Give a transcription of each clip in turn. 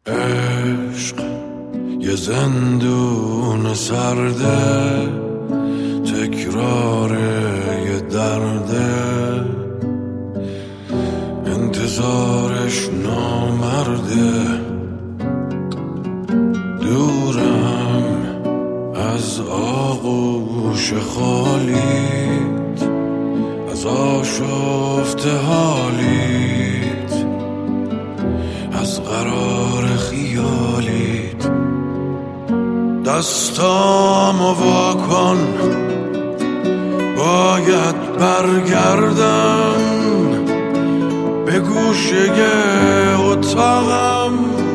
عشق یه زندون سرده، تکرار یه درده، انتظارش نامرده. دورم از آغوش خالیت، از آشفته حالیت، از قرار خیالیت. دستامو وا کن، باید برگردم به گوشه اتاقم،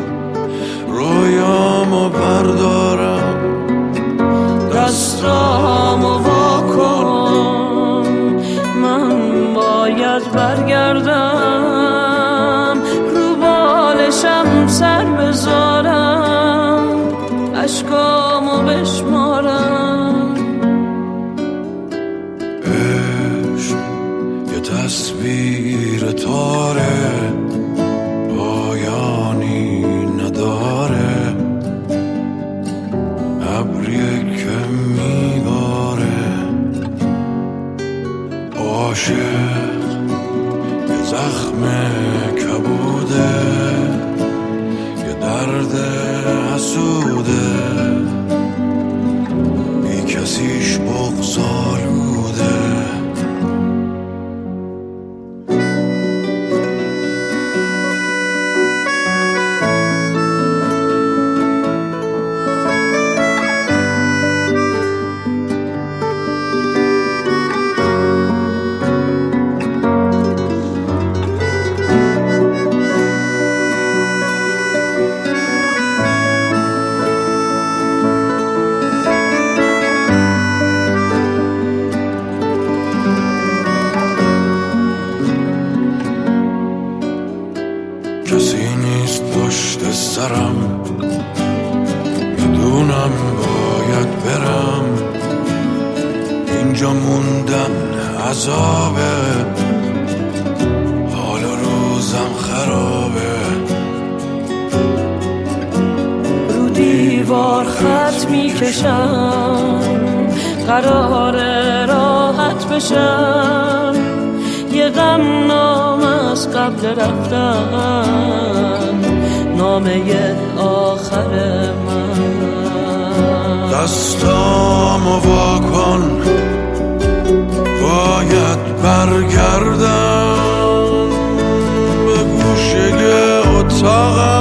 رویامو بردارم. دستامو وا کن، من باید برگردم، رو بالشم سر بذارم، اشکامو بشمارم. عشق یه تصویر تاره، پایانی نداره، ابریه که میباره. عاشق یه زخم کبوده، یه درد حسوده، بی کسیش بغض‌آلوده. کسی نیست پشت سرم، میدونم باید برم، اینجا موندن عذابه، حال روزم خرابه. رو دیوار خط میکشم، قراره راحت بشم، یه غم نام از قبل رفتن، نامه آخر من. دستامو وا کن، باید برگردم به گوشه اتاقم،